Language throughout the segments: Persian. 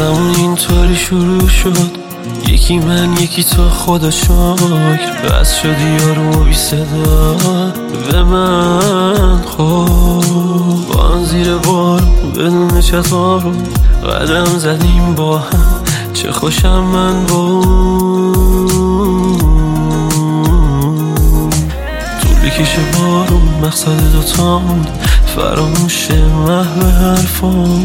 روزمون اینطوری شروع شد، یکی من یکی تو، خدا شکر بس شدی یارو بی صدا به من. خب با آن زیر بارو بدون چطارو قدم زدیم با هم، چه خوشم من با اون. طول بکشه بارو مقصد دوتامون، فراموش محو حرفام.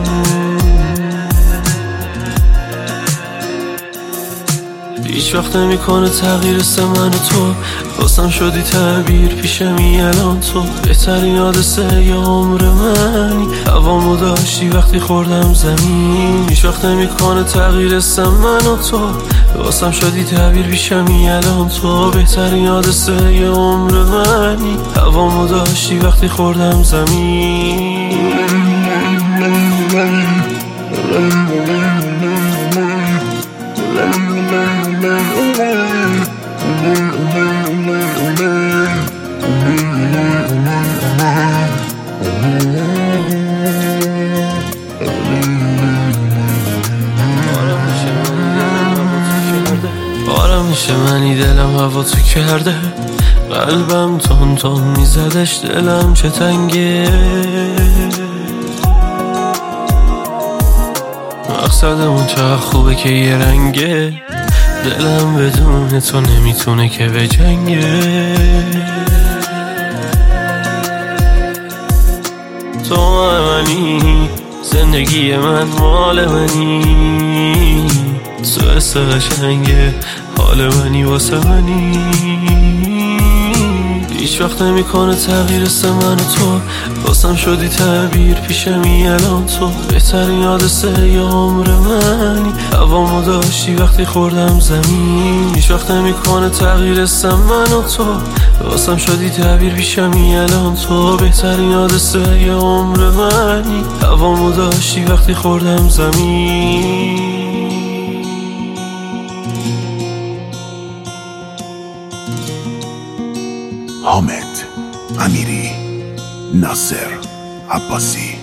هیچ وقت نمیکنه تغییر من و تو، واسم شدی تعبیر پیشمی الان تو. بهترین حادثه ی عمر منی، هوامو داشتی وقتی خوردم زمین. هیچ وقت نمیکنه تغییر من و تو، واسم شدی تعبیر پیشمی الان تو. بهترین حادثه ی عمر منی، هوامو داشتی وقتی خوردم زمین. آرامش منی دلم هوا تو کرده، قلبم تون تون میزدش، دلم چه تنگه. مقصدمون چه خوبه که یه رنگه، دلم بدون تو نمیتونه که به جنگه. تو منی، زندگی من مال منی، تو حس قشنگه حال منی واسه منی. هیچ وقت نمیکنه تغییر من و تو، واسم شدی تعبیر پیشمی الان تو. بهترین حادثه ی عمر منی، هوامو داشتی وقتی خوردم زمین. هیچ وقت نمیکنه تغییر من و تو، واسم شدی تعبیر پیشمی الان تو. بهترین حادثه ی عمر منی، هوامو داشتی وقتی خوردم زمین. حامد امیری، ناصر عباسی.